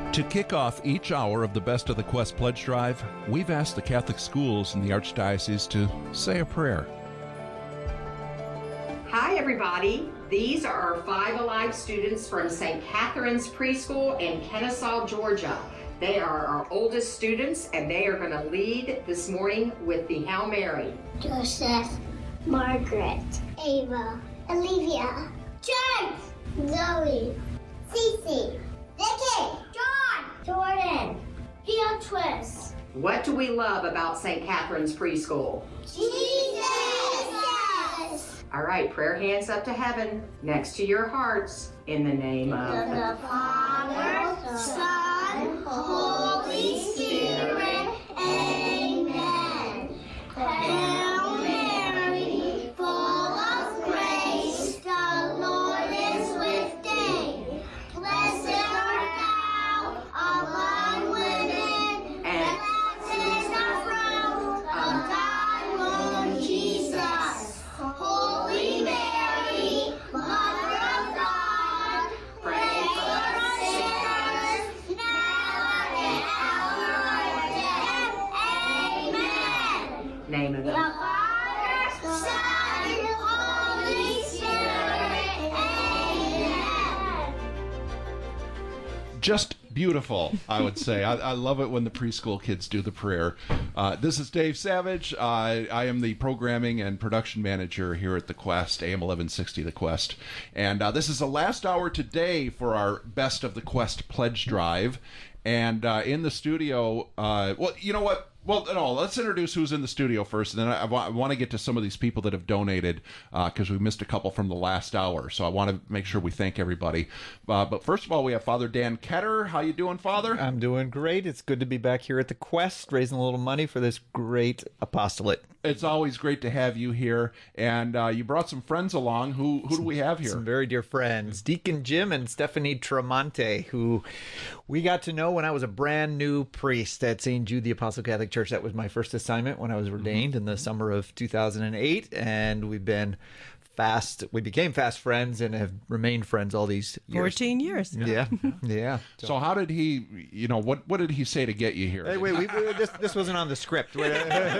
To kick off each hour of the Best of the Quest Pledge Drive, we've asked the Catholic schools in the Archdiocese to say a prayer. Hi, everybody. These are 5 Alive students from St. Catherine's Preschool in Kennesaw, Georgia. They are our oldest students, and they are going to lead this morning with the Hail Mary. Joseph, Margaret, Ava, Olivia, James, Zoe, Cece, Vicky, John, Jordan, Beatrice. What do we love about St. Catherine's Preschool? Jesus! All right, prayer hands up to heaven, next to your hearts, in the name of The Father, Son, Holy Spirit, Amen. Hail Mary, full of grace, the Lord is with thee. Blessed art thou among women, and blessed is the fruit of thy womb, Jesus. Holy Mary, Mother of God, pray for us sinners, now and at the hour of our death. Amen. name of The the Father, Son, and Holy Spirit. Amen. Just beautiful, I would say. I love it when the preschool kids do the prayer. This is Dave Savage. I am the programming and production manager here at The Quest, AM 1160 The Quest. And this is the last hour today for our Best of the Quest pledge drive. And in the studio, well, you know what? Well, no, let's introduce who's in the studio first, and then I want to get to some of these people that have donated, because we missed a couple from the last hour, so I want to make sure we thank everybody. But first of all, we have Father Dan Ketter. How you doing, Father? I'm doing great. It's good to be back here at the Quest, raising a little money for this great apostolate. It's always great to have you here, and you brought some friends along. Who do we have here? Some very dear friends, Deacon Jim and Stephanie Tremonte, who we got to know when I was a brand new priest at St. Jude the Apostle Catholic Church. That was my first assignment when I was ordained in the summer of 2008, and we became fast friends and have remained friends all these years. 14 years. Yeah. So how did he, what did he say to get you here? Hey, wait, this wasn't on the script. I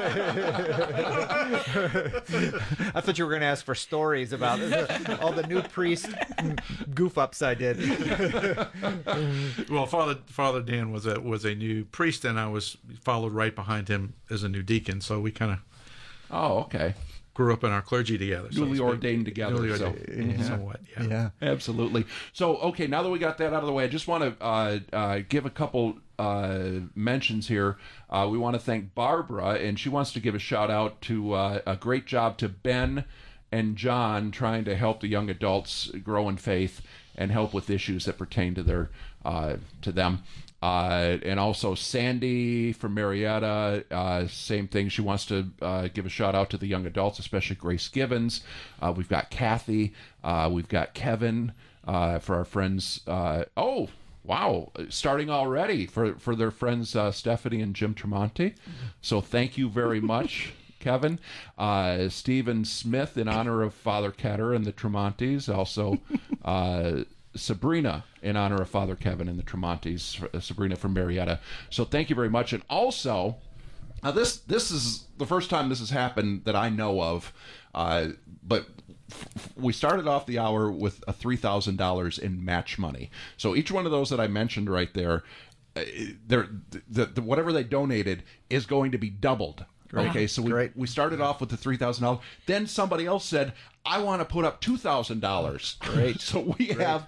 thought you were going to ask for stories about all the new priest goof-ups I did. Well, Father Dan was a new priest, and I was followed right behind him as a new deacon, so we kind of Okay. grew up in our clergy together. so to Newly speak. ordained together. Newly so. ordained, somewhat, yeah. Yeah. Absolutely. So, okay, now that we got that out of the way, I just want to give a couple mentions here. We want to thank Barbara, and she wants to give a shout out to a great job to Ben and John trying to help the young adults grow in faith and help with issues that pertain to their to them. And also Sandy from Marietta, same thing. She wants to give a shout out to the young adults, especially Grace Givens. We've got Kathy. We've got Kevin for our friends. Oh, wow. Starting already for their friends Stephanie and Jim Tremonti. So thank you very much, Kevin. Stephen Smith in honor of Father Ketter and the Tremontis. Also Sabrina in honor of Father Kevin and the Tremontis, Sabrina from Marietta. So thank you very much. And also, now this is the first time this has happened that I know of, but we started off the hour with a $3,000 in match money. So each one of those that I mentioned right there, whatever they donated is going to be doubled. Okay, so we started off with the $3,000. Then somebody else said, "I want to put up $2,000." Great. So we have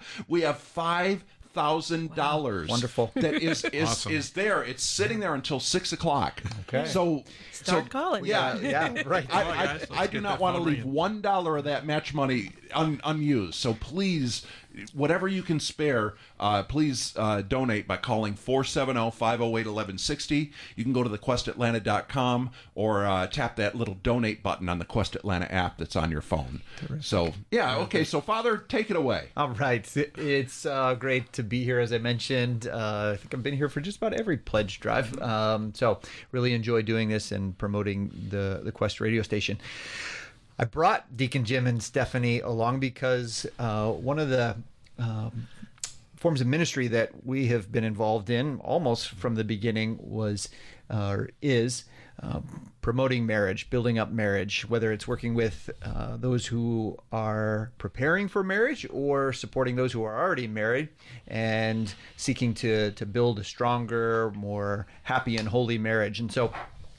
$5,000. Wonderful. That Awesome. is there. It's sitting there until 6:00. Okay. So Start calling. Yeah, right. I do not want to leave $1 of that match money unused. So please, whatever you can spare, please donate by calling 470-508-1160. You can go to thequestatlanta.com or tap that little donate button on the Quest Atlanta app that's on your phone. Terrific. So, yeah, okay. So, Father, take it away. All right. It's great to be here, as I mentioned. I think I've been here for just about every pledge drive. So really enjoy doing this and promoting the Quest radio station. I brought Deacon Jim and Stephanie along because one of the forms of ministry that we have been involved in almost from the beginning was or is promoting marriage, building up marriage, whether it's working with those who are preparing for marriage or supporting those who are already married and seeking to build a stronger, more happy and holy marriage. And so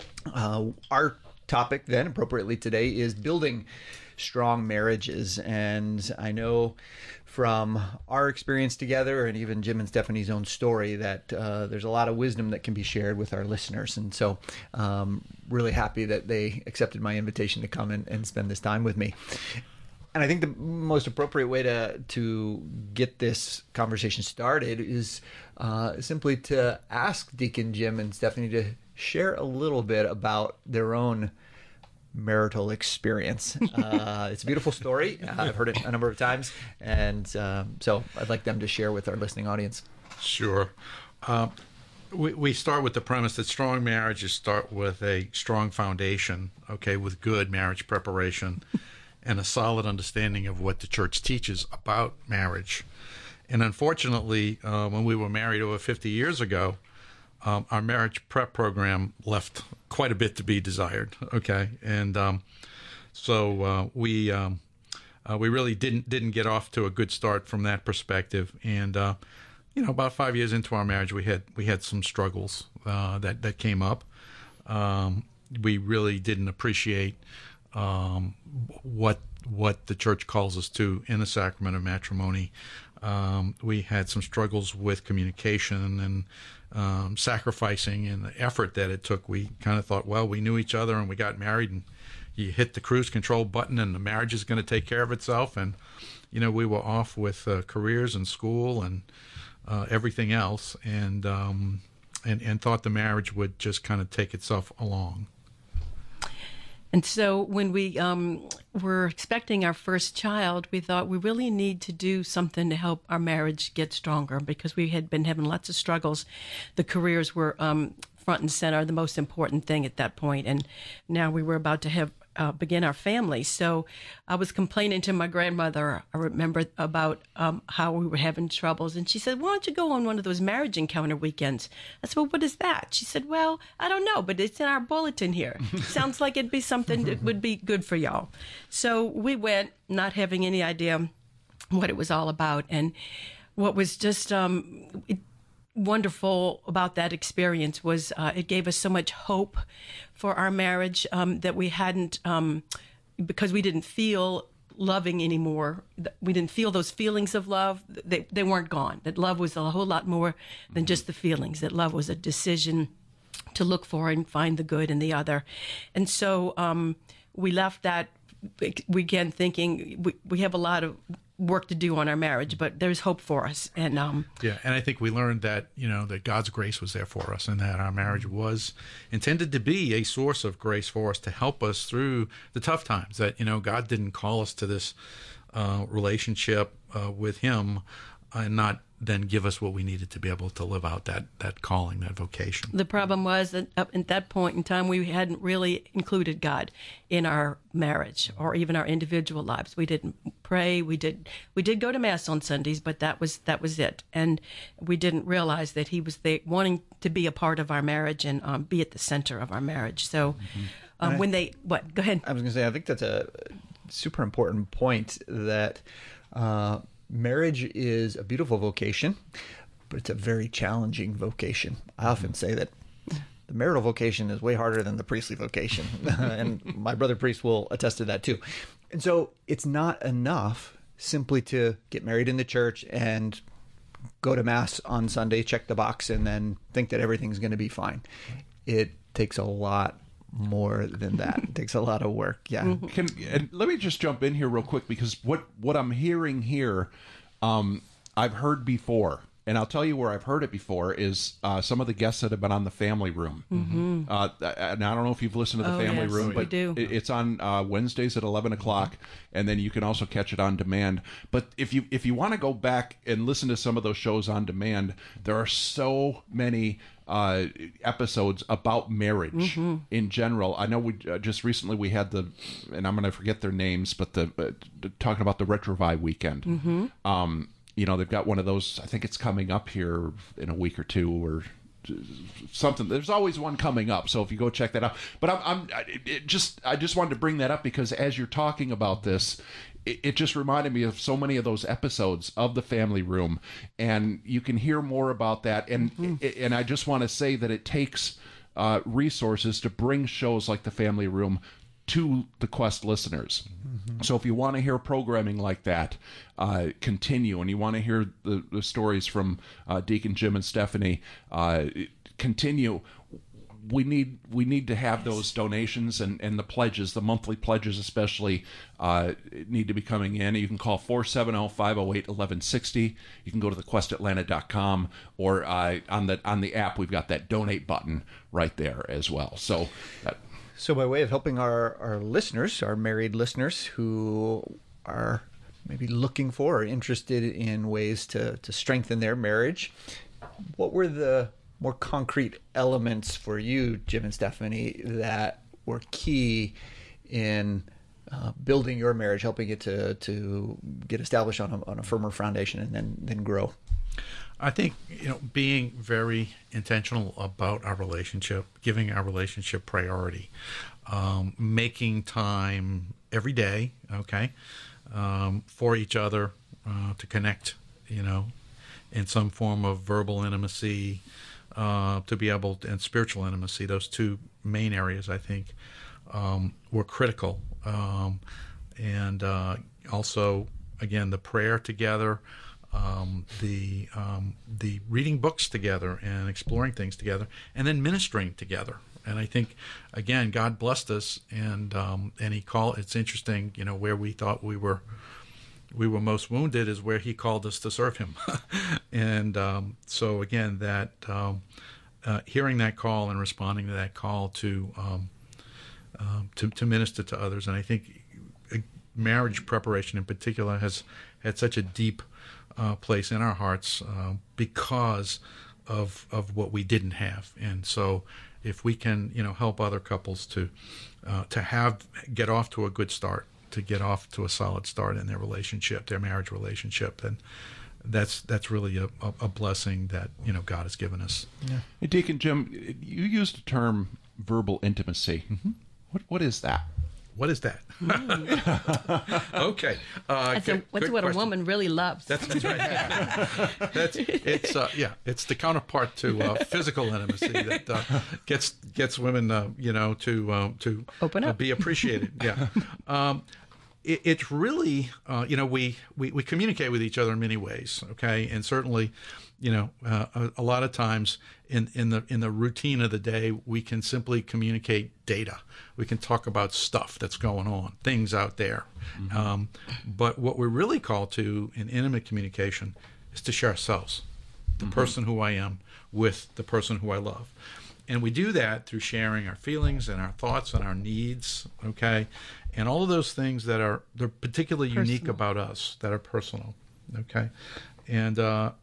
our topic then appropriately today is building strong marriages. And I know from our experience together and even Jim and Stephanie's own story that there's a lot of wisdom that can be shared with our listeners. And so really happy that they accepted my invitation to come and spend this time with me. And I think the most appropriate way to get this conversation started is simply to ask Deacon Jim and Stephanie to share a little bit about their own marital experience. It's a beautiful story. I've heard it a number of times, and so I'd like them to share with our listening audience. Sure. We start with the premise that strong marriages start with a strong foundation, okay, with good marriage preparation and a solid understanding of what the church teaches about marriage. And unfortunately, when we were married over 50 years ago, our marriage prep program left quite a bit to be desired. Okay, and so we really didn't get off to a good start from that perspective. And about 5 years into our marriage, we had some struggles that came up. We really didn't appreciate what the church calls us to in the sacrament of matrimony. We had some struggles with communication and sacrificing and the effort that it took. We kind of thought, well, we knew each other and we got married, and you hit the cruise control button and the marriage is going to take care of itself. And, we were off with careers and school and everything else, and thought the marriage would just kind of take itself along. And so when we were expecting our first child, we thought we really need to do something to help our marriage get stronger, because we had been having lots of struggles. The careers were front and center, the most important thing at that point. And now we were about to begin our family. So I was complaining to my grandmother, I remember, about how we were having troubles. And she said, why don't you go on one of those marriage encounter weekends? I said, well, what is that? She said, well, I don't know, but it's in our bulletin here. Sounds like it'd be something that would be good for y'all. So we went, not having any idea what it was all about. And what was just wonderful about that experience was it gave us so much hope for our marriage that we hadn't, because we didn't feel loving anymore. We didn't feel those feelings of love. They weren't gone. That love was a whole lot more than just the feelings. That love was a decision to look for and find the good in the other. And so we left that weekend thinking we have a lot of work to do on our marriage, but there's hope for us. And and I think we learned that that God's grace was there for us, and that our marriage was intended to be a source of grace for us to help us through the tough times. That God didn't call us to this relationship with Him and not then give us what we needed to be able to live out that calling, that vocation. The problem was that up at that point in time, we hadn't really included God in our marriage or even our individual lives. We didn't pray. We did go to Mass on Sundays, but that was it. And we didn't realize that He was there wanting to be a part of our marriage and be at the center of our marriage. So go ahead. I was going to say, I think that's a super important point, that marriage is a beautiful vocation, but it's a very challenging vocation. I often say that the marital vocation is way harder than the priestly vocation, and my brother priest will attest to that too. And so it's not enough simply to get married in the church and go to Mass on Sunday, check the box, and then think that everything's going to be fine. It takes a lot more than that. It takes a lot of work. Yeah. And let me just jump in here real quick, because what I'm hearing here, I've heard before, and I'll tell you where I've heard it before is some of the guests that have been on the Family Room. And I don't know if you've listened to the Family Room, but it's on Wednesdays at 11 o'clock, and then you can also catch it on demand. But if you want to go back and listen to some of those shows on demand, there are so many episodes about marriage in general. I know we just recently we had and I'm going to forget their names, but talking about the Retrouvaille weekend. they've got one of those. I think it's coming up here in a week or two, or something. There's always one coming up, so if you go check that out. But I just wanted to bring that up because as you're talking about this, it just reminded me of so many of those episodes of The Family Room, and you can hear more about that. And I just want to say that it takes resources to bring shows like The Family Room to the Quest listeners. So if you want to hear programming like that continue, and you want to hear the stories from Deacon Jim and Stephanie continue, we need to have those donations and the pledges, the monthly pledges especially, need to be coming in. You can call 470-508-1160. You can go to thequestatlanta.com, or on the app we've got that donate button right there as well. So by way of helping our listeners, our married listeners who are maybe looking for or interested in ways to strengthen their marriage, what were the more concrete elements for you, Jim and Stephanie, that were key in building your marriage, helping it to get established on a firmer foundation and then grow? I think, being very intentional about our relationship, giving our relationship priority, making time every day, for each other, to connect, in some form of verbal intimacy, to be able to, and spiritual intimacy. Those two main areas, I think, were critical. And also, again, the prayer together, the reading books together and exploring things together, and then ministering together. And I think, again, God blessed us, and He called. It's interesting, where we thought we were most wounded is where He called us to serve Him. And so again, that hearing that call and responding to that call to minister to others, and I think marriage preparation in particular has had such a deep place in our hearts because of what we didn't have. And so if we can help other couples to get off to a good start, to get off to a solid start in their relationship, their marriage relationship, and that's really a blessing that God has given us. Yeah. Hey, Deacon Jim, you used the term verbal intimacy. What is that? What is that? Okay. That's what a woman really loves. That's right. It's the counterpart to physical intimacy that gets women, to open up, be appreciated. Yeah. It's really, we communicate with each other in many ways. Okay, and certainly, a lot of times in the routine of the day, we can simply communicate data. We can talk about stuff that's going on, things out there. But what we're really called to in intimate communication is to share ourselves, the person who I am, with the person who I love. And we do that through sharing our feelings and our thoughts and our needs, okay? And all of those things they're particularly unique about us, that are personal, okay? And,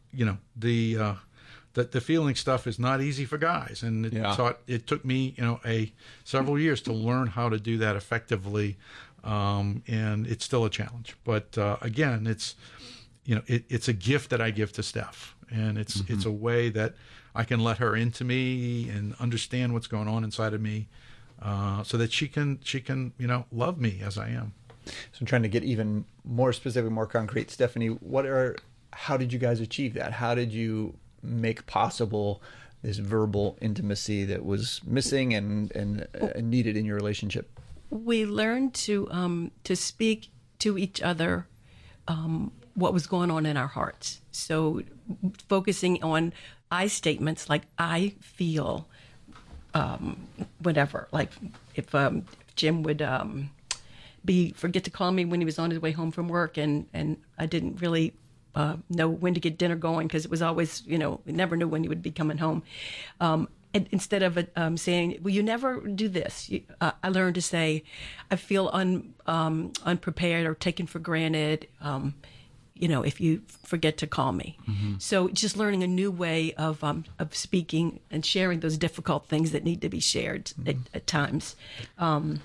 the feeling stuff is not easy for guys. And it took me, several years to learn how to do that effectively. And it's still a challenge. But, again, it's a gift that I give to Steph. And it's a way that I can let her into me and understand what's going on inside of me, so that she can love me as I am. So I'm trying to get even more specific, more concrete. Stephanie, how did you guys achieve that? How did you make possible this verbal intimacy that was missing and needed in your relationship? We learned to speak to each other what was going on in our hearts. So focusing on I statements like I feel, whatever. Like if Jim would forget to call me when he was on his way home from work, and I didn't really know when to get dinner going because it was always, never knew when he would be coming home. And instead of saying, well, you never do this, I learned to say, I feel unprepared or taken for granted, if you forget to call me. So just learning a new way of speaking and sharing those difficult things that need to be shared at times.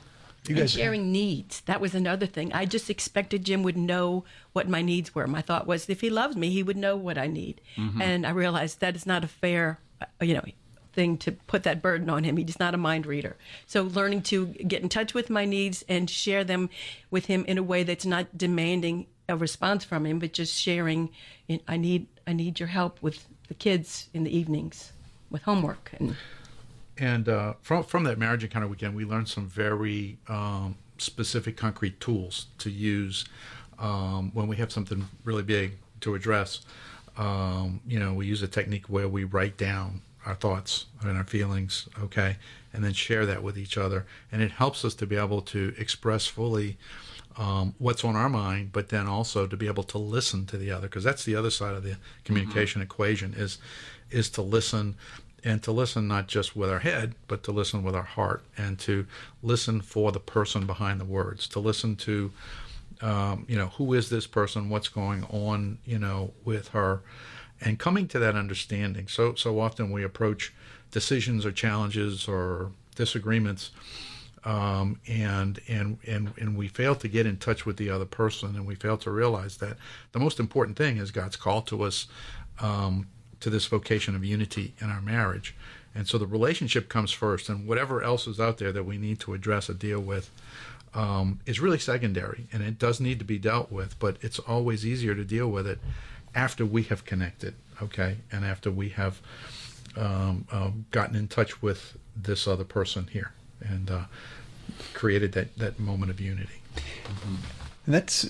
You And guys, sharing needs. That was another thing. I just expected Jim would know what my needs were. My thought was, if he loves me, he would know what I need. And I realized that is not a fair, thing to put that burden on him. He's not a mind reader. So learning to get in touch with my needs and share them with him in a way that's not demanding a response from him, but just sharing. I need your help with the kids in the evenings with homework And from that marriage encounter weekend, we learned some very specific, concrete tools to use when we have something really big to address. We use a technique where we write down our thoughts and our feelings, okay, and then share that with each other. And it helps us to be able to express fully what's on our mind, but then also to be able to listen to the other, because that's the other side of the communication equation is to listen. And to listen not just with our head, but to listen with our heart, and to listen for the person behind the words, to listen to, who is this person, what's going on, with her, and coming to that understanding. So often we approach decisions or challenges or disagreements, and we fail to get in touch with the other person, and we fail to realize that the most important thing is God's call to us, to this vocation of unity in our marriage. And so the relationship comes first, and whatever else is out there that we need to address or deal with is really secondary, and it does need to be dealt with, but it's always easier to deal with it after we have connected, okay, and after we have gotten in touch with this other person here and created that moment of unity. and that's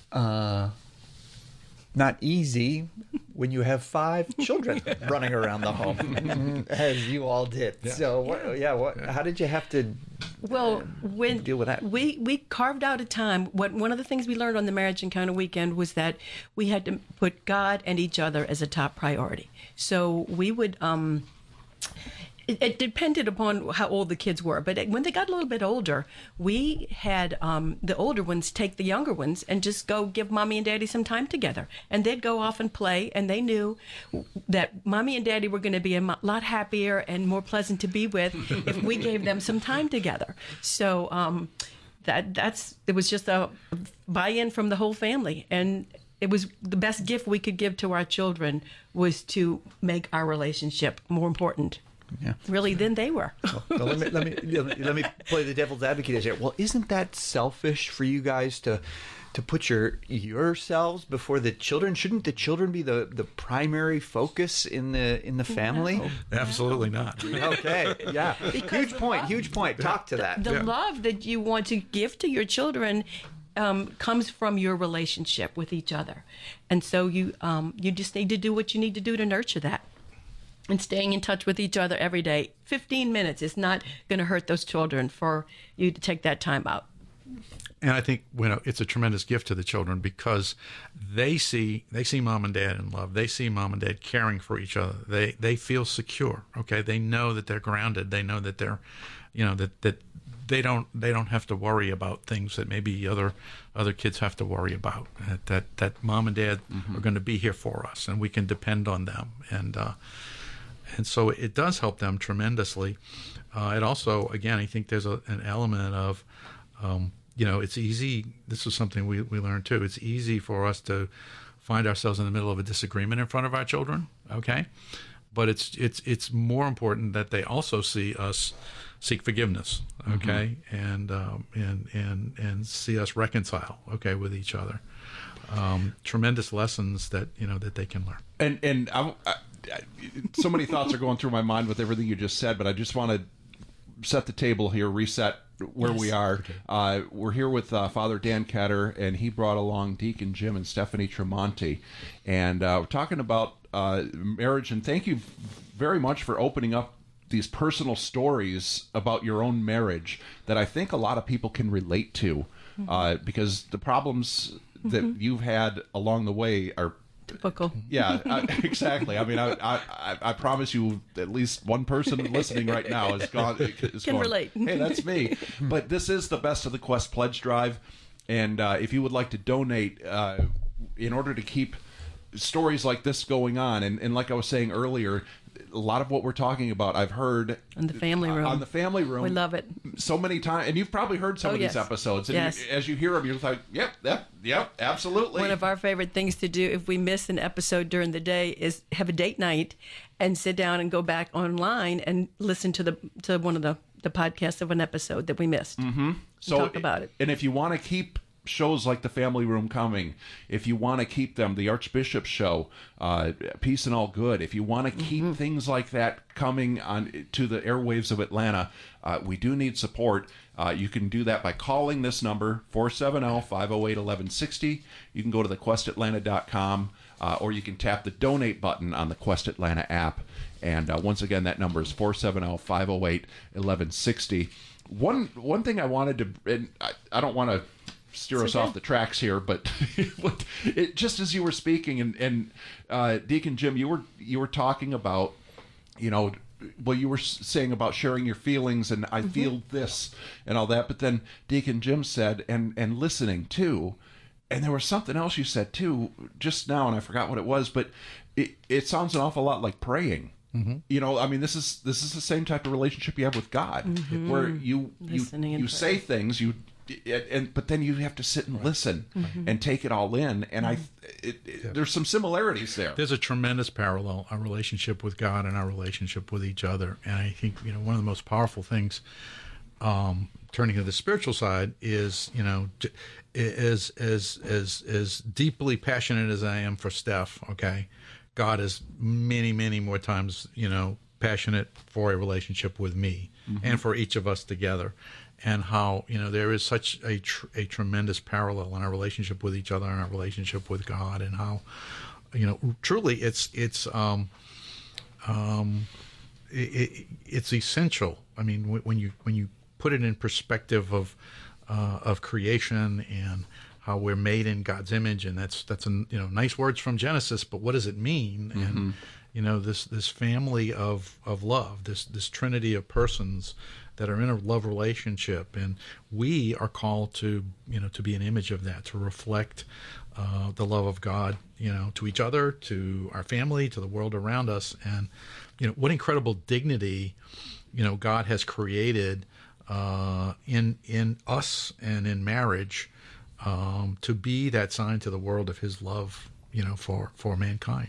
not easy when you have 5 children running around the home, as you all did. Yeah. So, how did you have to deal with that? We carved out a time. One of the things we learned on the marriage encounter weekend was that we had to put God and each other as a top priority. So we would. It depended upon how old the kids were, but when they got a little bit older, we had the older ones take the younger ones and just go give mommy and daddy some time together, and they'd go off and play, and they knew that mommy and daddy were going to be a lot happier and more pleasant to be with if we gave them some time together. So it was just a buy-in from the whole family, and it was the best gift we could give to our children was to make our relationship more important. Yeah. Really, than they were. Well, let me play the devil's advocate here. Well, isn't that selfish for you guys to put yourselves before the children? Shouldn't the children be the primary focus in the family? No. Absolutely not. Okay, yeah. Because Huge point. Talk to that. The love that you want to give to your children comes from your relationship with each other, and so you just need to do what you need to do to nurture that. And staying in touch with each other every day. 15 minutes is not going to hurt those children for you to take that time out. And I think it's a tremendous gift to the children because they see mom and dad in love. They see mom and dad caring for each other. They feel secure. Okay, they know that they're grounded. They know that they're, that they don't have to worry about things that maybe other kids have to worry about. That mom and dad are going to be here for us, and we can depend on them. And so it does help them tremendously. It also, again, I think there's an element of, it's easy. This is something we learned too. It's easy for us to find ourselves in the middle of a disagreement in front of our children. Okay, but it's more important that they also see us seek forgiveness. Okay, and see us reconcile. Okay, with each other. Tremendous lessons that they can learn. And so many thoughts are going through my mind with everything you just said, but I just want to set the table here, reset where we are. Okay. We're here with Father Dan Ketter, and he brought along Deacon Jim and Stephanie Tremonti, and we're talking about marriage. And thank you very much for opening up these personal stories about your own marriage that I think a lot of people can relate to, because the problems that you've had along the way are typical. Yeah, exactly. I mean, I promise you, at least one person listening right now can relate. Hey, that's me. But this is the Best of the Quest pledge drive, and if you would like to donate in order to keep stories like this going on, and like I was saying earlier, a lot of what we're talking about, I've heard On the family room. on the family room. We love it. So many times, and you've probably heard some of these yes. episodes. And Yes. as you hear them, you're like, yep, absolutely. One of our favorite things to do if we miss an episode during the day is have a date night and sit down and go back online and listen to one of the podcasts of an episode that we missed. Mm-hmm. So talk about it. And if you want to keep shows like the Family Room coming, if you want to keep them, the Archbishop Show, Peace and All Good, if you want to keep things like that coming on to the airwaves of Atlanta, we do need support. You can do that by calling this number, 470-508-1160. You can go to thequestatlanta.com, or you can tap the donate button on the Quest Atlanta app. And once again, that number is 470-508-1160. One thing I wanted to, and I don't want to steer us off the tracks here, but it, just as you were speaking, and Deacon Jim, you were talking about, you were saying about sharing your feelings, and I feel this and all that, but then Deacon Jim said, and listening too, and there was something else you said too just now, and I forgot what it was, but it sounds an awful lot like praying. Mm-hmm. I mean, this is the same type of relationship you have with God, where you say things, but then you have to sit and listen and take it all in. And there's some similarities there. There's a tremendous parallel, our relationship with God and our relationship with each other. And I think, one of the most powerful things, turning to the spiritual side, is, as deeply passionate as I am for Steph, okay, God is many, many more times, passionate for a relationship with me and for each of us together. And how, there is such a tremendous parallel in our relationship with each other and our relationship with God, and how, truly it's essential. I mean, when you put it in perspective of creation and how we're made in God's image, and that's nice words from Genesis, but what does it mean? And this family of love, this trinity of persons that are in a love relationship, and we are called to be an image of that, to reflect the love of God, to each other, to our family, to the world around us. And what incredible dignity God has created in us and in marriage, to be that sign to the world of His love, for mankind.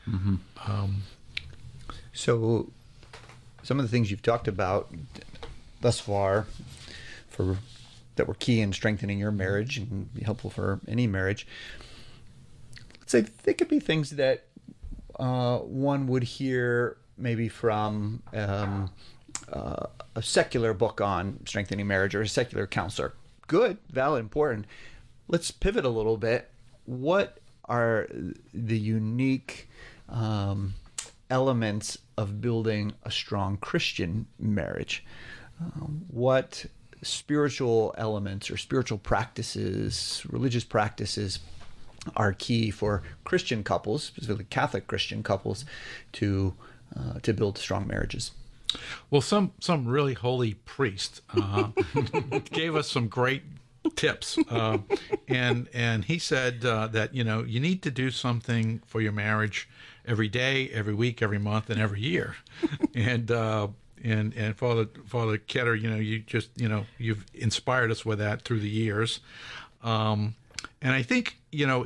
So some of the things you've talked about thus far that were key in strengthening your marriage and be helpful for any marriage, let's say they could be things that one would hear maybe from a secular book on strengthening marriage, or a secular counselor. Good, valid, important. Let's pivot a little bit. What are the unique elements of building a strong Christian marriage? What spiritual elements or spiritual practices, religious practices, are key for Christian couples, specifically Catholic Christian couples, to build strong marriages? Well, some really holy priest gave us some great tips, and he said that you need to do something for your marriage every day, every week, every month, and every year, and Father Ketter, you've inspired us with that through the years, and I think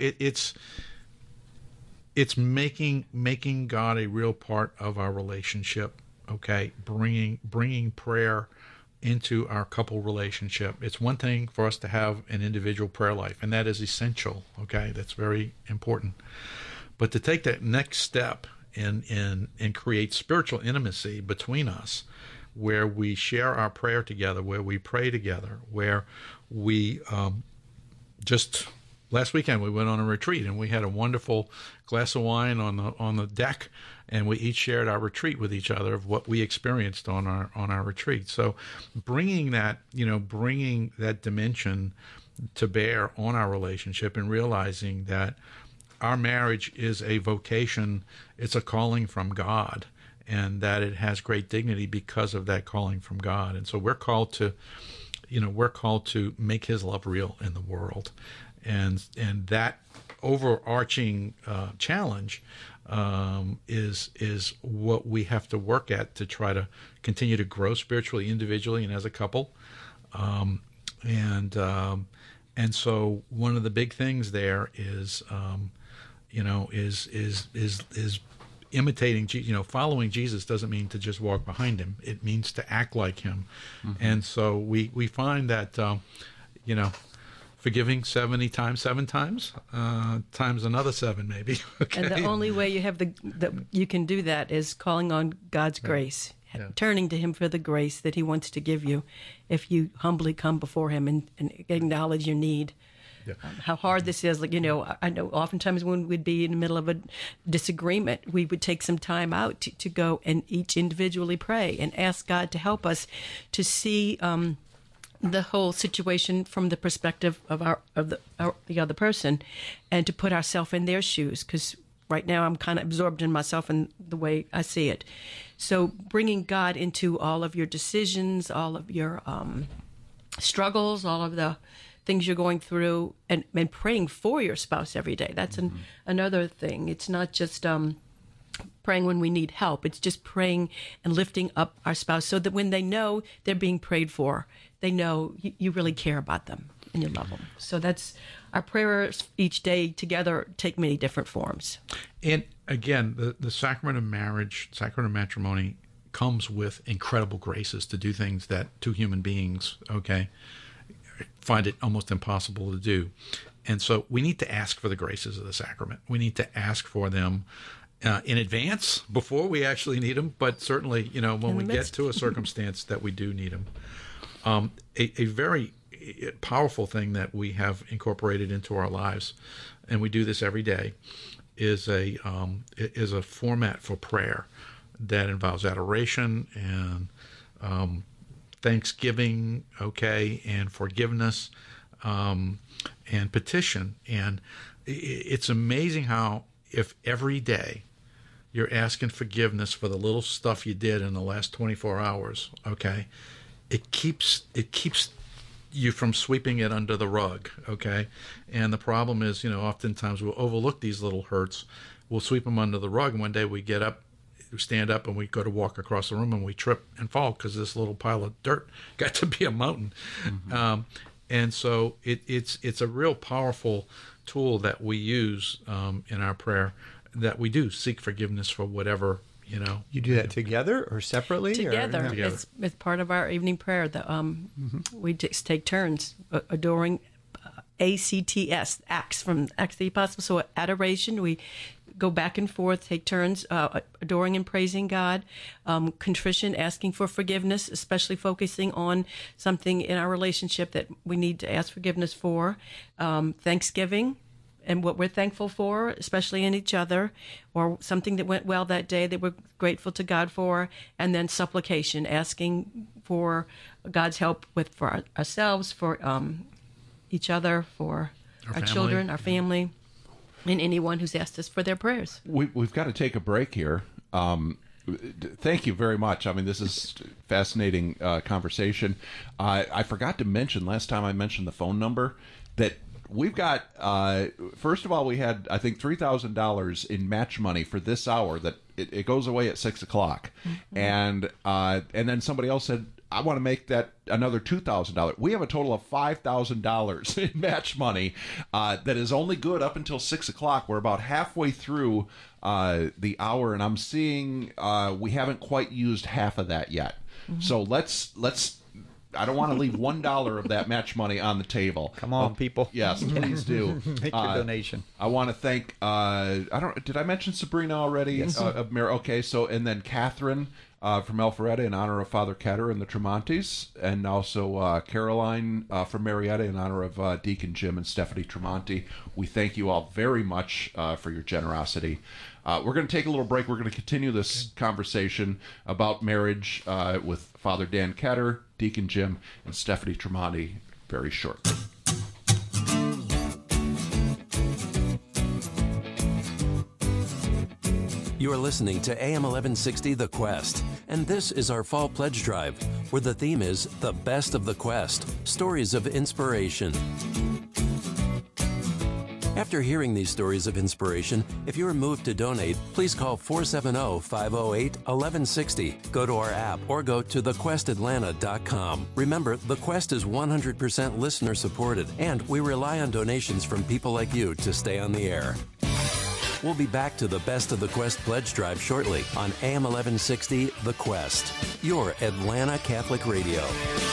it's making God a real part of our relationship. Okay, bringing prayer into our couple relationship. It's one thing for us to have an individual prayer life, and that is essential. Okay, that's very important. But to take that next step and create spiritual intimacy between us, where we share our prayer together, where we pray together, where we just last weekend we went on a retreat and we had a wonderful glass of wine on the deck, and we each shared our retreat with each other of what we experienced on our retreat. So bringing that dimension to bear on our relationship, and realizing that our marriage is a vocation, it's a calling from God, and that it has great dignity because of that calling from God. And so we're called to make His love real in the world, and that overarching challenge is what we have to work at to try to continue to grow spiritually, individually, and as a couple. And so one of the big things there is, is imitating, following Jesus doesn't mean to just walk behind him. It means to act like him. Mm-hmm. And so we find that, forgiving 70 times, 7 times, times another 7 maybe. Okay? And the only way you have that you can do that is calling on God's grace. Yeah. Turning to him for the grace that he wants to give you if you humbly come before him and acknowledge your need. Yeah. How hard this is. I know oftentimes when we'd be in the middle of a disagreement, we would take some time out to go and each individually pray and ask God to help us to see the whole situation from the perspective of the other person, and to put ourselves in their shoes, because right now I'm kind of absorbed in myself and the way I see it. So bringing God into all of your decisions, all of your struggles, all of the things you're going through, and praying for your spouse every day. That's another thing. It's not just praying when we need help. It's just praying and lifting up our spouse so that when they know they're being prayed for, they know you really care about them and you love them. So that's our prayers each day together take many different forms. And again, the sacrament of marriage, sacrament of matrimony, comes with incredible graces to do things that two human beings, find it almost impossible to do. And so we need to ask for the graces of the sacrament. We need to ask for them in advance before we actually need them, but certainly, when we get to a circumstance that we do need them. A very powerful thing that we have incorporated into our lives, and we do this every day, is a format for prayer that involves adoration and thanksgiving, and forgiveness, and petition. And it's amazing how if every day you're asking forgiveness for the little stuff you did in the last 24 hours, it keeps you from sweeping it under the rug, And the problem is, oftentimes we'll overlook these little hurts. We'll sweep them under the rug, and one day we stand up and we go to walk across the room and we trip and fall because this little pile of dirt got to be a mountain. Mm-hmm. And so it's a real powerful tool that we use in our prayer, that we do seek forgiveness for whatever. You do that together or separately? Together. Together. It's part of our evening prayer. We just take turns adoring, ACTS, acts from Acts of the Apostles. So adoration, we go back and forth, take turns adoring and praising God. Contrition, asking for forgiveness, especially focusing on something in our relationship that we need to ask forgiveness for. Thanksgiving, and what we're thankful for, especially in each other, or something that went well that day that we're grateful to God for, and then supplication, asking for God's help for ourselves, for each other, for our children, our family, and anyone who's asked us for their prayers. We've got to take a break here. Thank you very much. I mean, this is fascinating conversation. I forgot to mention last time I mentioned the phone number that we've got. First of all, we had, I think, $3,000 in match money for this hour. That it goes away at 6 o'clock, and then somebody else said, I want to make that another $2,000. We have a total of $5,000 in match money that is only good up until 6 o'clock. We're about halfway through the hour, and I'm seeing we haven't quite used half of that yet. Mm-hmm. So let's. I don't want to leave $1 of that match money on the table. Come on, people. Yes, please do. Make your donation. I want to thank. Did I mention Sabrina already? Yes. Okay. So, and then Catherine from Alpharetta in honor of Father Ketter and the Tremontis, and also Caroline from Marietta in honor of Deacon Jim and Stephanie Tremonti. We thank you all very much for your generosity. We're going to take a little break. We're going to continue this conversation about marriage with Father Dan Ketter, Deacon Jim, and Stephanie Tremonti very shortly. You are listening to AM 1160 The Quest, and this is our Fall Pledge Drive, where the theme is The Best of the Quest, Stories of Inspiration. After After hearing these stories of inspiration, if you are moved to donate, please call 470-508-1160. Go to our app or go to thequestatlanta.com. Remember, The Quest is 100% listener supported, and we rely on donations from people like you to stay on the air. We'll be back to the Best of the Quest pledge drive shortly on AM 1160 The Quest, your Atlanta Catholic Radio.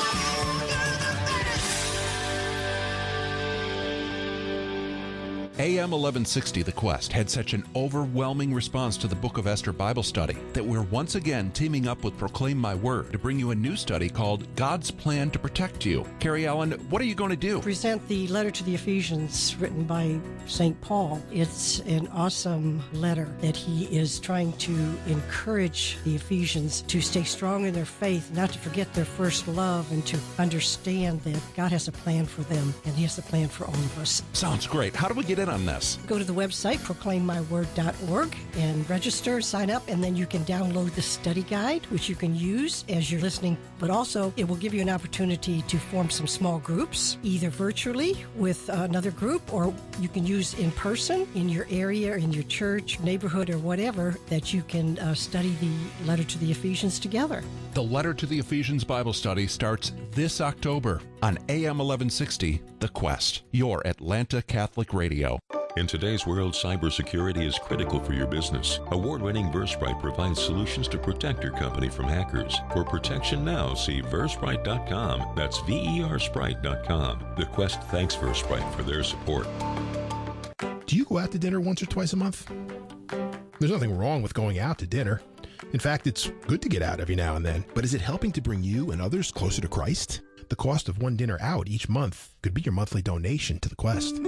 AM 1160 The Quest had such an overwhelming response to the Book of Esther Bible study that we're once again teaming up with Proclaim My Word to bring you a new study called God's Plan to Protect You. Carrie Ellen, what are you going to do? Present the letter to the Ephesians written by St. Paul. It's an awesome letter that he is trying to encourage the Ephesians to stay strong in their faith, not to forget their first love, and to understand that God has a plan for them, and he has a plan for all of us. Sounds great. How do we get in on this? Go to the website, proclaimmyword.org, and register, sign up, and then you can download the study guide, which you can use as you're listening. But also, it will give you an opportunity to form some small groups, either virtually with another group, or you can use in person in your area, in your church, neighborhood, or whatever, that you can study the letter to the Ephesians together. The Letter to the Ephesians Bible study starts this October on AM 1160 The Quest, your Atlanta Catholic Radio. In today's world, cybersecurity is critical for your business. Award-winning Versprite provides solutions to protect your company from hackers. For protection now, see Versprite.com. That's VERsprite.com. The Quest thanks Versprite for their support. Do you go out to dinner once or twice a month? There's nothing wrong with going out to dinner. In fact, it's good to get out every now and then. But is it helping to bring you and others closer to Christ? The cost of one dinner out each month could be your monthly donation to the Quest.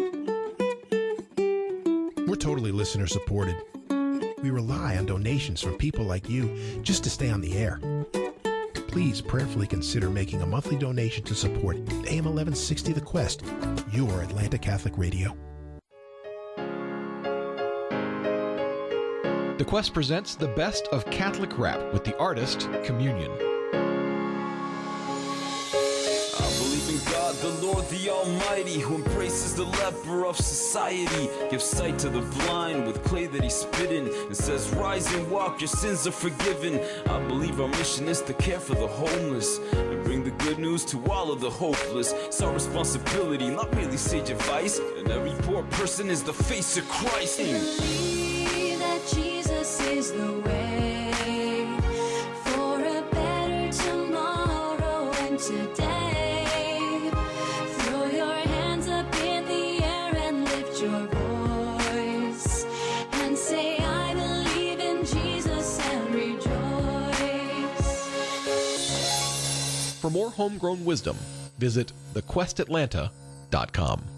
We're totally listener supported. We rely on donations from people like you just to stay on the air. Please prayerfully consider making a monthly donation to support AM 1160 The Quest, your Atlanta Catholic Radio. The Quest presents the best of Catholic rap with the artist Communion. God, the Lord, the Almighty, who embraces the leper of society, gives sight to the blind with clay that he spit in, and says, rise and walk, your sins are forgiven. I believe our mission is to care for the homeless and bring the good news to all of the hopeless. It's our responsibility, not merely sage advice, and every poor person is the face of Christ. Believe that Jesus is the way for a better tomorrow and today. For more homegrown wisdom, visit thequestatlanta.com.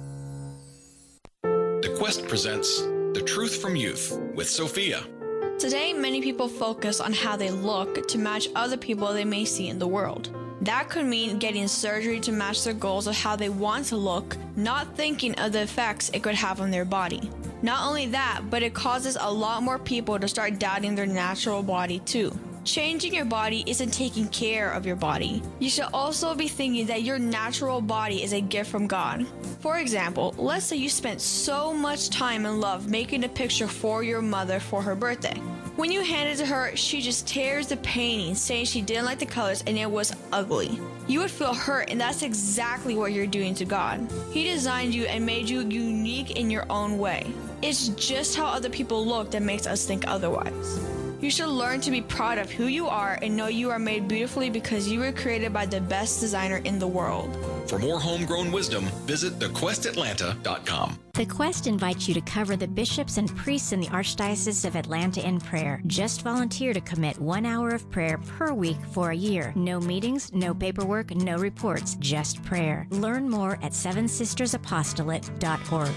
The Quest presents The Truth from Youth with Sophia. Today, many people focus on how they look to match other people they may see in the world. That could mean getting surgery to match their goals of how they want to look, not thinking of the effects it could have on their body. Not only that, but it causes a lot more people to start doubting their natural body too. Changing your body isn't taking care of your body. You should also be thinking that your natural body is a gift from God. For example, let's say you spent so much time and love making a picture for your mother for her birthday. When you hand it to her, she just tears the painting, saying she didn't like the colors and it was ugly. You would feel hurt, and that's exactly what you're doing to God. He designed you and made you unique in your own way. It's just how other people look that makes us think otherwise. You should learn to be proud of who you are and know you are made beautifully because you were created by the best designer in the world. For more homegrown wisdom, visit thequestatlanta.com. The Quest invites you to cover the bishops and priests in the Archdiocese of Atlanta in prayer. Just volunteer to commit 1 hour of prayer per week for a year. No meetings, no paperwork, no reports, just prayer. Learn more at sevensistersapostolate.org.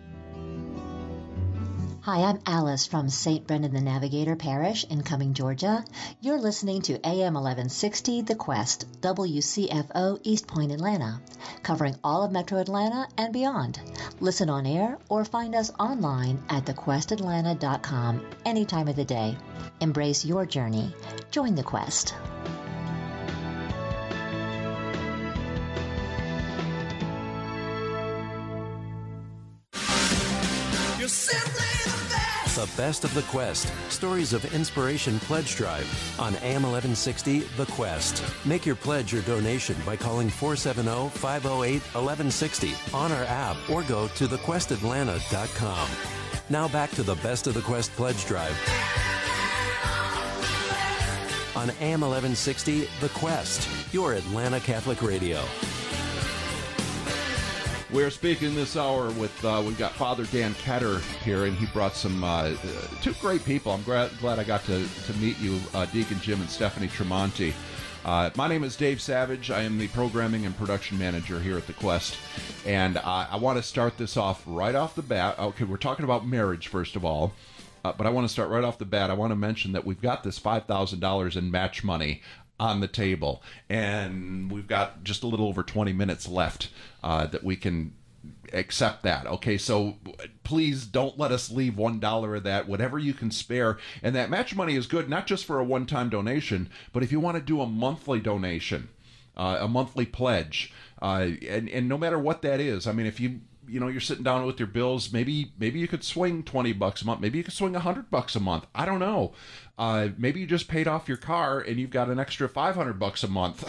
Hi, I'm Alice from St. Brendan the Navigator Parish in Cumming, Georgia. You're listening to AM 1160 The Quest, WCFO East Point, Atlanta, covering all of Metro Atlanta and beyond. Listen on air or find us online at thequestatlanta.com any time of the day. Embrace your journey. Join the Quest. The Best of the Quest, Stories of Inspiration Pledge Drive on AM 1160 The Quest. Make your pledge or donation by calling 470-508-1160 on our app or go to thequestatlanta.com. Now back to the Best of the Quest Pledge Drive on AM 1160 The Quest, your Atlanta Catholic Radio. We're speaking this hour with, we've got Father Dan Ketter here, and he brought some, two great people. I'm glad I got to meet you, Deacon Jim and Stephanie Tremonti. My name is Dave Savage. I am the programming and production manager here at The Quest, and I want to start this off right off the bat. Okay, we're talking about marriage, first of all, but I want to start right off the bat. I want to mention that we've got this $5,000 in match money on the table, and we've got just a little over 20 minutes left that we can accept that. Okay, so please don't let us leave $1 of that, whatever you can spare. And that match money is good not just for a one-time donation, but if you want to do a monthly donation, a monthly pledge, and no matter what that is, I mean, if you're sitting down with your bills, maybe you could swing $20 a month, maybe you could swing $100 a month, I don't know. Maybe you just paid off your car and you've got an extra $500 a month,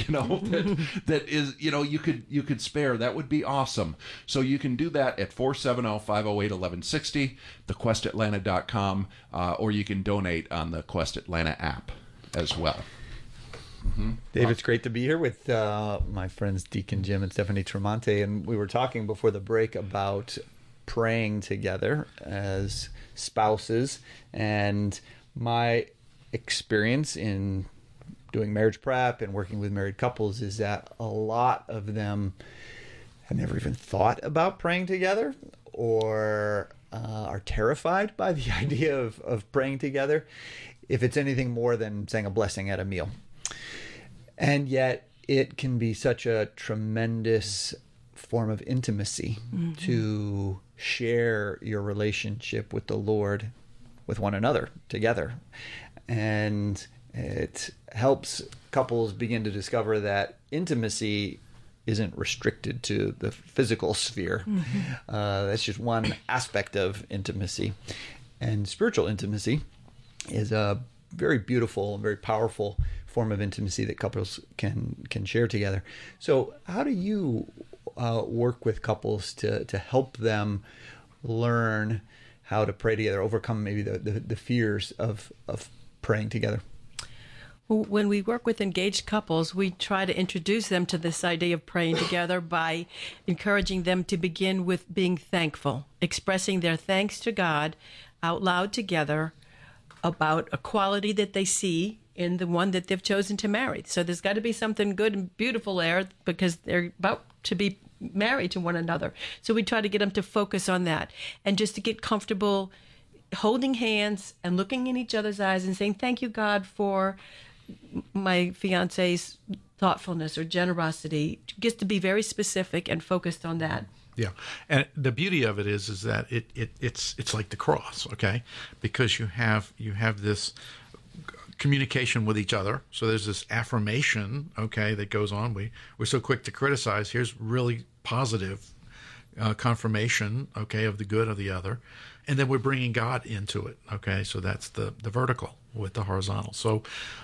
that is, you could spare. That would be awesome. So you can do that at 470-508-1160, thequestatlanta.com, or you can donate on the Quest Atlanta app as well. Mm-hmm. Dave, it's great to be here with my friends Deacon Jim and Stephanie Tremonti, and we were talking before the break about praying together as spouses, and my experience in doing marriage prep and working with married couples is that a lot of them have never even thought about praying together, or are terrified by the idea of praying together if it's anything more than saying a blessing at a meal. And yet it can be such a tremendous form of intimacy to share your relationship with the Lord with one another together. And it helps couples begin to discover that intimacy isn't restricted to the physical sphere. That's just one aspect of intimacy. And spiritual intimacy is a very beautiful and very powerful form of intimacy that couples can share together. So how do you work with couples to help them learn how to pray together, overcome maybe the fears of praying together? When we work with engaged couples, we try to introduce them to this idea of praying together by encouraging them to begin with being thankful, expressing their thanks to God out loud together about a quality that they see in the one that they've chosen to marry. So there's got to be something good and beautiful there because they're about to be married to one another. So we try to get them to focus on that and just to get comfortable holding hands and looking in each other's eyes and saying, thank you, God, for my fiance's thoughtfulness or generosity. Just to be very specific and focused on that. Yeah, and the beauty of it is that it's like the cross, okay? Because you have this communication with each other. So there's this affirmation, okay, that goes on. We're so quick to criticize. Here's really positive confirmation, okay, of the good of the other. And then we're bringing God into it, okay? So that's the vertical with the horizontal. So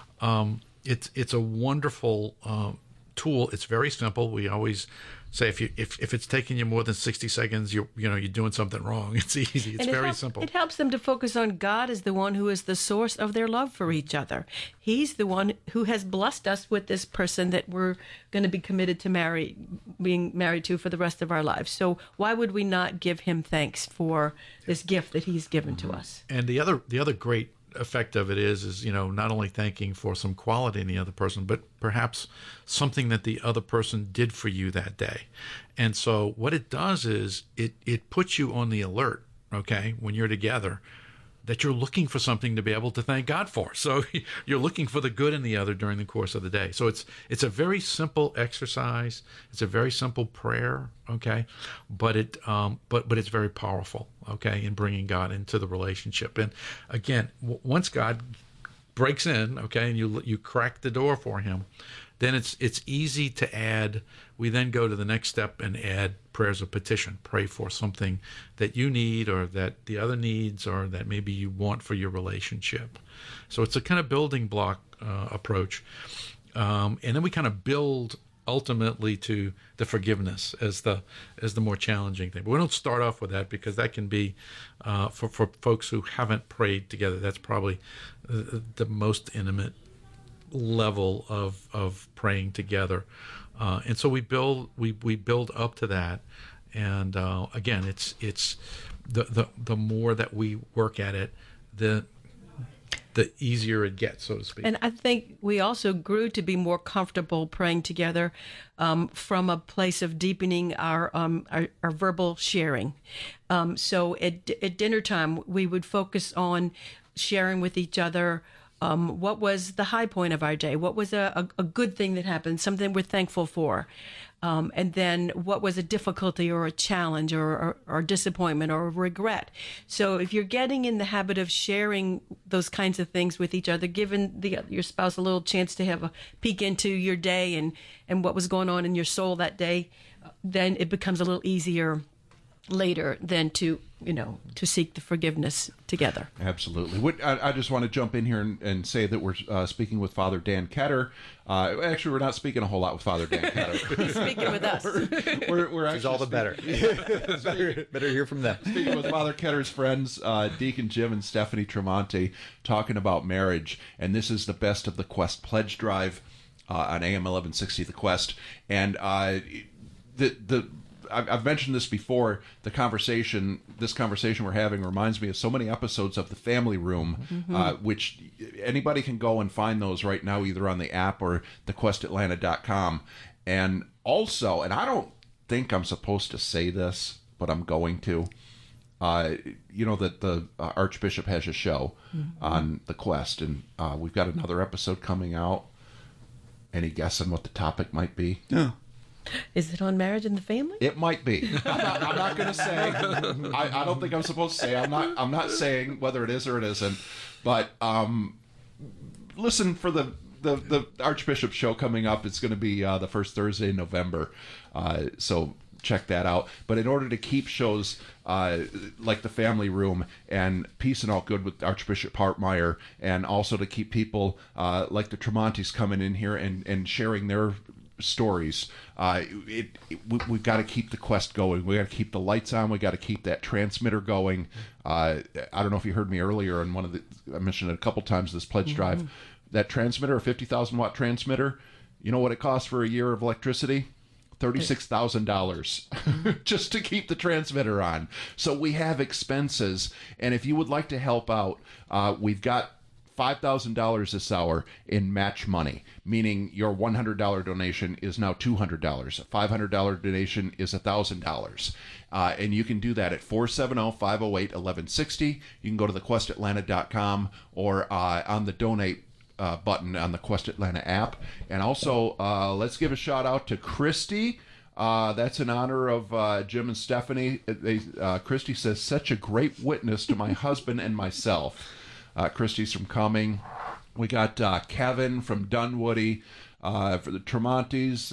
it's a wonderful tool. It's very simple. We always say if it's taking you more than 60 seconds, you're doing something wrong. It's easy. It's very simple. It helps them to focus on God as the one who is the source of their love for each other. He's the one who has blessed us with this person that we're going to be committed to being married to for the rest of our lives. So why would we not give him thanks for this gift that he's given to us? And the other great effect of it is not only thanking for some quality in the other person, but perhaps something that the other person did for you that day. And so what it does is it puts you on the alert, okay, when you're together, that you're looking for something to be able to thank God for. So you're looking for the good in the other during the course of the day. So it's a very simple exercise. It's a very simple prayer, okay? But it's very powerful, okay, in bringing God into the relationship. And again, once God breaks in, okay, and you crack the door for him, then it's easy to add. We then go to the next step and add prayers of petition. Pray for something that you need or that the other needs or that maybe you want for your relationship. So it's a kind of building block approach. And then we kind of build ultimately to the forgiveness as the more challenging thing. But we don't start off with that because that can be for folks who haven't prayed together. That's probably the most intimate level of praying together. And so we build up to that. And again, it's the more that we work at it, the easier it gets, so to speak. And I think we also grew to be more comfortable praying together from a place of deepening our verbal sharing. So at dinner time, we would focus on sharing with each other what was the high point of our day, what was a good thing that happened, something we're thankful for. And then what was a difficulty or a challenge or disappointment or regret. So if you're getting in the habit of sharing those kinds of things with each other, giving your spouse a little chance to have a peek into your day and what was going on in your soul that day, then it becomes a little easier later than to seek the forgiveness together. Absolutely. I just want to jump in here and say that we're speaking with Father Dan Ketter. Actually, we're not speaking a whole lot with Father Dan Ketter. He's speaking with us. We're actually all the better. better hear from them. Speaking with Father Ketter's friends, Deacon Jim and Stephanie Tremonti, talking about marriage. And this is the Best of the Quest pledge drive on AM 1160 The Quest. And I've mentioned this before. This conversation we're having reminds me of so many episodes of The Family Room, which anybody can go and find those right now, either on the app or thequestatlanta.com. And also, and I don't think I'm supposed to say this, but I'm going to. That the Archbishop has a show on The Quest, and we've got another episode coming out. Any guess on what the topic might be? No. Is it on marriage and the family? It might be. I'm not going to say. I don't think I'm supposed to say. I'm not saying whether it is or it isn't. But listen for the Archbishop show coming up. It's going to be the first Thursday in November. So check that out. But in order to keep shows like The Family Room and Peace and All Good with Archbishop Hartmeyer, and also to keep people like the Tremontis coming in here and sharing their stories, we've got to keep the quest going. We got to keep the lights on. We got to keep that transmitter going. I don't know if you heard me earlier on I mentioned it a couple times, this pledge drive. That transmitter, a 50,000 watt transmitter, you know what it costs for a year of electricity? $36,000 just to keep the transmitter on. So we have expenses, and if you would like to help out, we've got $5,000 this hour in match money, meaning your $100 donation is now $200. A $500 donation is $1,000. And you can do that at 470-508-1160. You can go to thequestatlanta.com or on the donate button on the Quest Atlanta app. And also, let's give a shout out to Christy. That's in honor of Jim and Stephanie. Christy says, such a great witness to my husband and myself. Christy's from Cumming. We got Kevin from Dunwoody for the Tremontis.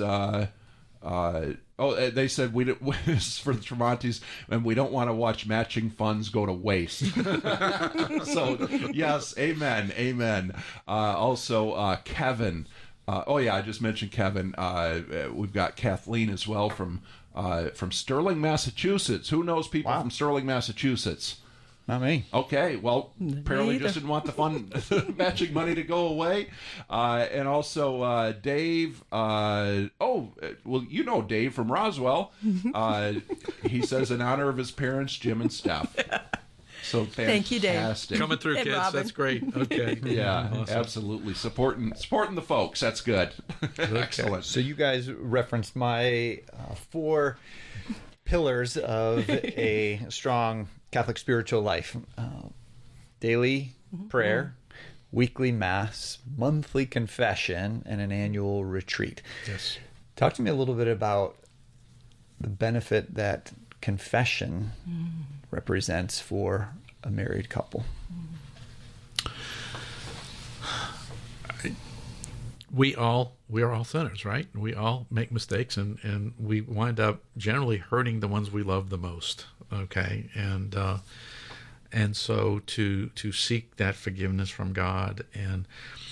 They said for the Tremontis, and we don't want to watch matching funds go to waste. So, yes, amen. Also, Kevin. I just mentioned Kevin. We've got Kathleen as well from Sterling, Massachusetts. Who knows people from Sterling, Massachusetts? Not me. Okay, well, apparently just didn't want the fun matching money to go away. And also Dave, you know Dave from Roswell. He says in honor of his parents, Jim and Steph. So fantastic. Thank you, Dave. Coming through, kids. Robin. That's great. Okay. Yeah, awesome. Absolutely. Supporting the folks. That's good. Excellent. So you guys referenced my 4 pillars of a strong Catholic spiritual life: daily prayer, weekly mass, monthly confession, and an annual retreat. Yes. Talk to me a little bit about the benefit that confession represents for a married couple. we are all sinners, right? We all make mistakes, and we wind up generally hurting the ones we love the most. Okay, and so to seek that forgiveness from God, and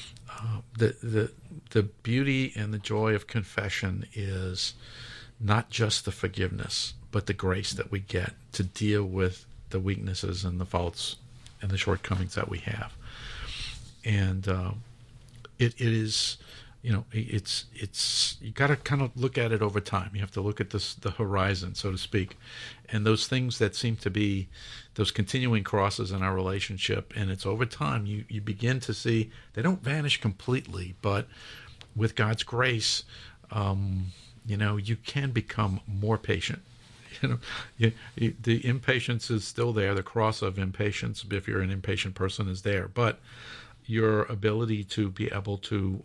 the beauty and the joy of confession is not just the forgiveness, but the grace that we get to deal with the weaknesses and the faults and the shortcomings that we have. And it is, it's you got to kind of look at it over time. You have to look at the horizon, so to speak, and those things that seem to be those continuing crosses in our relationship. And it's over time you begin to see they don't vanish completely, but with God's grace, you can become more patient. The impatience is still there. The cross of impatience, if you're an impatient person, is there. But your ability to be able to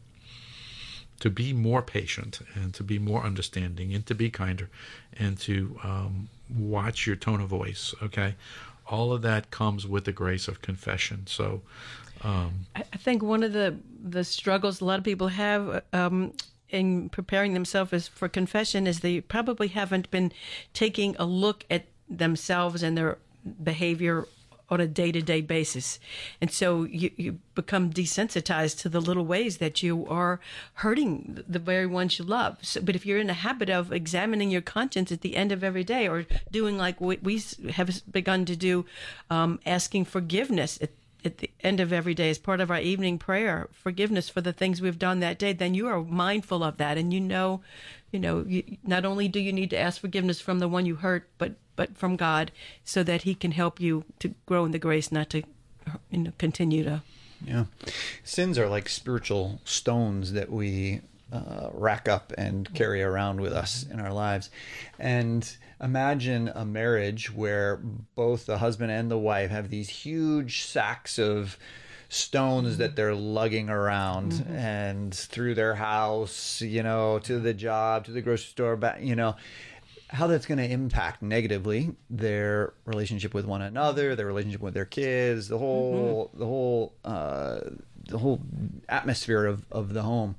be more patient and to be more understanding and to be kinder and to watch your tone of voice, okay? All of that comes with the grace of confession. So I think one of the struggles a lot of people have in preparing themselves for confession is they probably haven't been taking a look at themselves and their behavior on a day-to-day basis. And so you become desensitized to the little ways that you are hurting the very ones you love. So, but if you're in the habit of examining your conscience at the end of every day, or doing like what we have begun to do, asking forgiveness at the end of every day as part of our evening prayer, forgiveness for the things we've done that day, then you are mindful of that. And you not only do you need to ask forgiveness from the one you hurt, but from God, so that he can help you to grow in the grace, not to continue to. Yeah. Sins are like spiritual stones that we rack up and carry around with us in our lives. And imagine a marriage where both the husband and the wife have these huge sacks of stones that they're lugging around and through their house, to the job, to the grocery store, back, how that's going to impact negatively their relationship with one another, their relationship with their kids, the whole atmosphere of the home.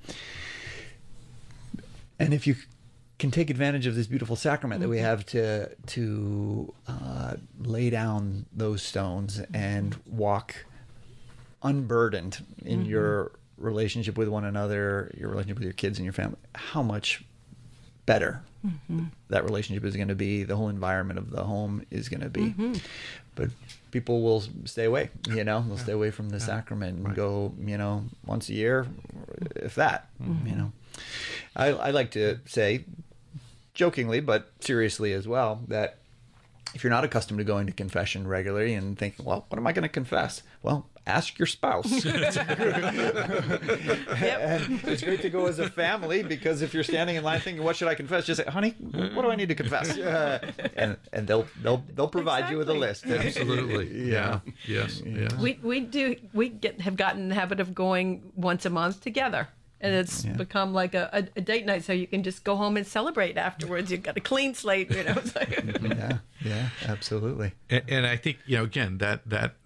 And if you can take advantage of this beautiful sacrament that we have to lay down those stones and walk unburdened in your relationship with one another, your relationship with your kids and your family, how much better that relationship is going to be, the whole environment of the home is going to be. But people will stay away, they'll stay away from the sacrament and go, once a year, if that, I like to say, jokingly but seriously as well, that if you're not accustomed to going to confession regularly and thinking, well, what am I going to confess? Well, ask your spouse. And it's great to go as a family, because if you're standing in line thinking, what should I confess? Just say, honey, what do I need to confess? And they'll provide you with a list. Absolutely. Yeah. Yes. We have gotten in the habit of going once a month together. And it's become like a date night, so you can just go home and celebrate afterwards. You've got a clean slate, It's like yeah, absolutely. And I think again that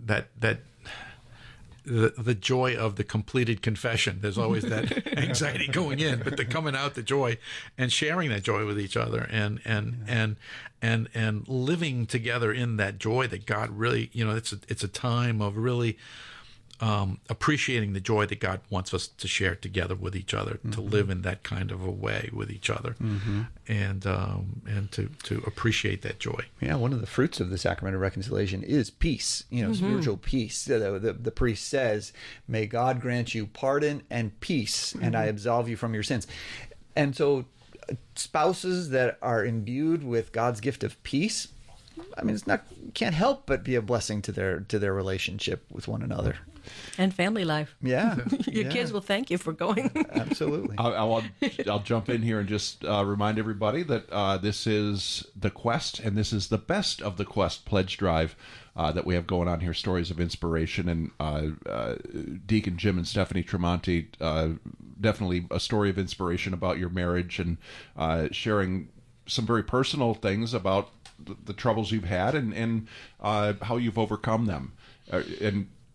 the joy of the completed confession. There's always that anxiety going in, but the coming out, the joy, and sharing that joy with each other, and living together in that joy that God really, it's a time of really appreciating the joy that God wants us to share together with each other, to live in that kind of a way with each other, and to appreciate that joy. Yeah, one of the fruits of the sacrament of reconciliation is peace. Spiritual peace. The priest says, "May God grant you pardon and peace, and I absolve you from your sins." And so, spouses that are imbued with God's gift of peace, can't help but be a blessing to their relationship with one another. And family life. Yeah. Your kids will thank you for going. Absolutely. I'll jump in here and just remind everybody that this is The Quest, and this is the Best of the Quest pledge drive that we have going on here, Stories of Inspiration. And Deacon Jim and Stephanie Tremonti, definitely a story of inspiration about your marriage, and sharing some very personal things about the troubles you've had and how you've overcome them. And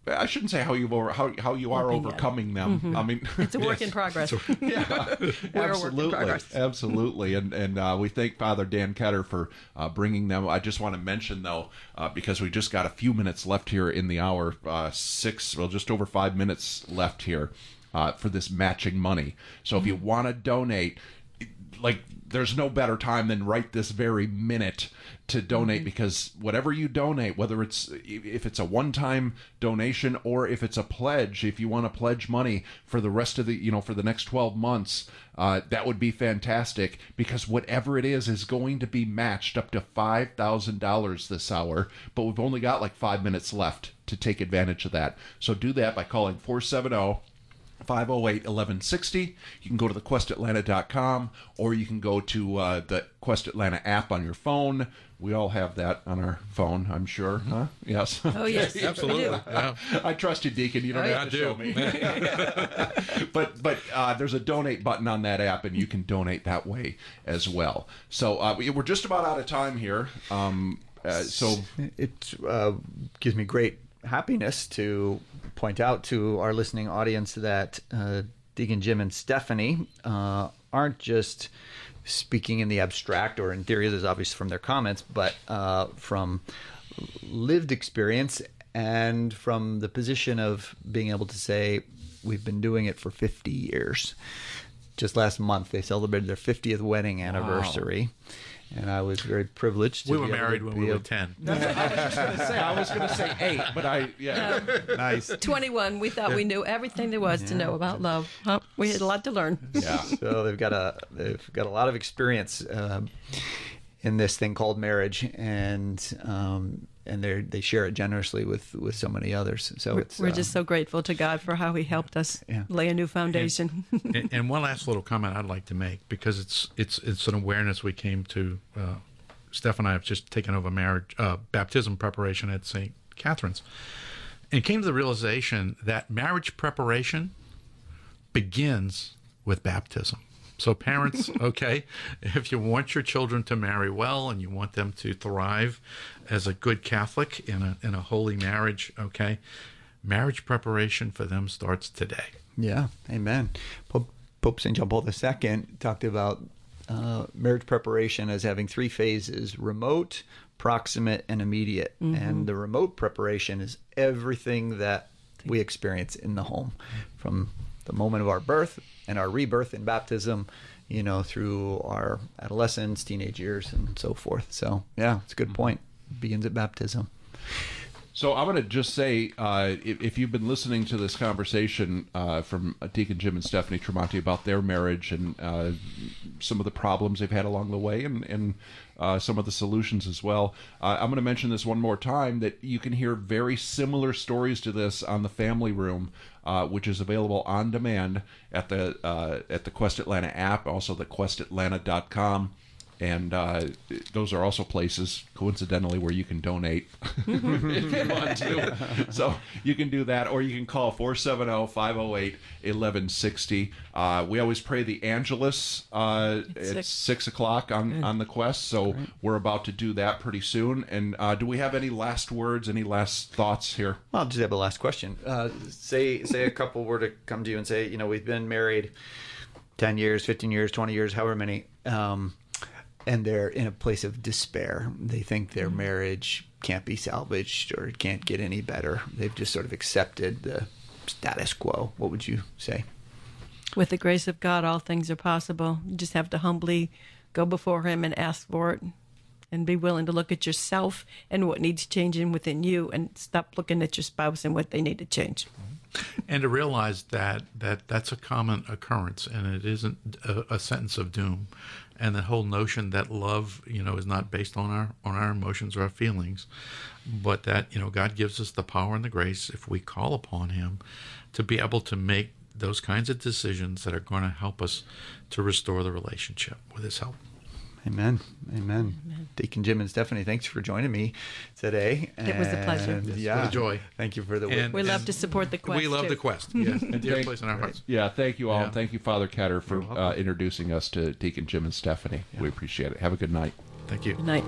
I shouldn't say how you are overcoming them. Mhm. I mean, It's a work in progress. Yeah, We're a work in progress. Absolutely. And we thank Father Dan Ketter for bringing them. I just want to mention, though, because we just got a few minutes left here in the hour, just over 5 minutes left here for this matching money. So if you want to donate, there's no better time than right this very minute to donate, because whatever you donate, whether if it's a one-time donation or if it's a pledge, if you want to pledge money for the rest of for the next 12 months, that would be fantastic, because whatever it is going to be matched up to $5,000 this hour, but we've only got 5 minutes left to take advantage of that. So do that by calling 470-508-1160. You can go to thequestatlanta.com, or you can go to the Quest Atlanta app on your phone. We all have that on our phone, I'm sure. Huh? Yes. Oh, yes. Absolutely. Yeah. I trust you, Deacon. You don't have to show me. but there's a donate button on that app, and you can donate that way as well. So we're just about out of time here. So it gives me great happiness to point out to our listening audience that Deacon Jim and Stephanie aren't just speaking in the abstract or in theory, as obvious from their comments, but from lived experience and from the position of being able to say, we've been doing it for 50 years. Just last month, they celebrated their 50th wedding anniversary. Wow. And I was very privileged to We were married when we were 10. That's what I was just going to say. I was going to say 8, but Nice. 21, we thought we knew everything there was to know about love. Huh? We had a lot to learn. Yeah. So they've got a lot of experience in this thing called marriage, and they share it generously with so many others. So we're just so grateful to God for how He helped us lay a new foundation. And one last little comment I'd like to make, because it's an awareness we came to. Steph and I have just taken over baptism preparation at St. Catherine's, and came to the realization that marriage preparation begins with baptism. So parents, okay, if you want your children to marry well and you want them to thrive as a good Catholic in a holy marriage, okay, marriage preparation for them starts today. Yeah, amen. Pope St. John Paul II talked about marriage preparation as having 3 phases: remote, proximate, and immediate. Mm-hmm. And the remote preparation is everything that we experience in the home, from the moment of our birth and our rebirth in baptism, through our adolescence, teenage years, and so forth. So, yeah, it's a good point. It begins at baptism. So I'm going to just say, if you've been listening to this conversation from Deacon Jim and Stephanie Tremonti about their marriage and some of the problems they've had along the way, and some of the solutions as well, I'm going to mention this one more time, that you can hear very similar stories to this on the Family Room, which is available on demand at the Quest Atlanta app, also the questatlanta.com. And those are also places, coincidentally, where you can donate if you want to. So you can do that, or you can call 470-508-1160. We always pray the Angelus at 6 o'clock on the Quest, so we're about to do that pretty soon. And do we have any last words, any last thoughts here? Well, I'll just have a last question. Say a couple were to come to you and say, we've been married 10 years, 15 years, 20 years, however many, and they're in a place of despair. They think their marriage can't be salvaged or it can't get any better. They've just sort of accepted the status quo. What would you say? With the grace of God, all things are possible. You just have to humbly go before Him and ask for it, and be willing to look at yourself and what needs changing within you, and stop looking at your spouse and what they need to change. And to realize that that's a common occurrence, and it isn't a sentence of doom. And the whole notion that love, is not based on our emotions or our feelings, but that, God gives us the power and the grace, if we call upon Him, to be able to make those kinds of decisions that are going to help us to restore the relationship with His help. Amen. Amen. Deacon Jim and Stephanie, thanks for joining me today. It was a pleasure. Yeah, what a joy. Thank you for the and, we love to support the Quest. We love the Quest. Yes, and dear place in our hearts. Yeah, thank you all. Yeah. Thank you, Father Ketter, for introducing us to Deacon Jim and Stephanie. Yeah. We appreciate it. Have a good night. Thank you. Good night.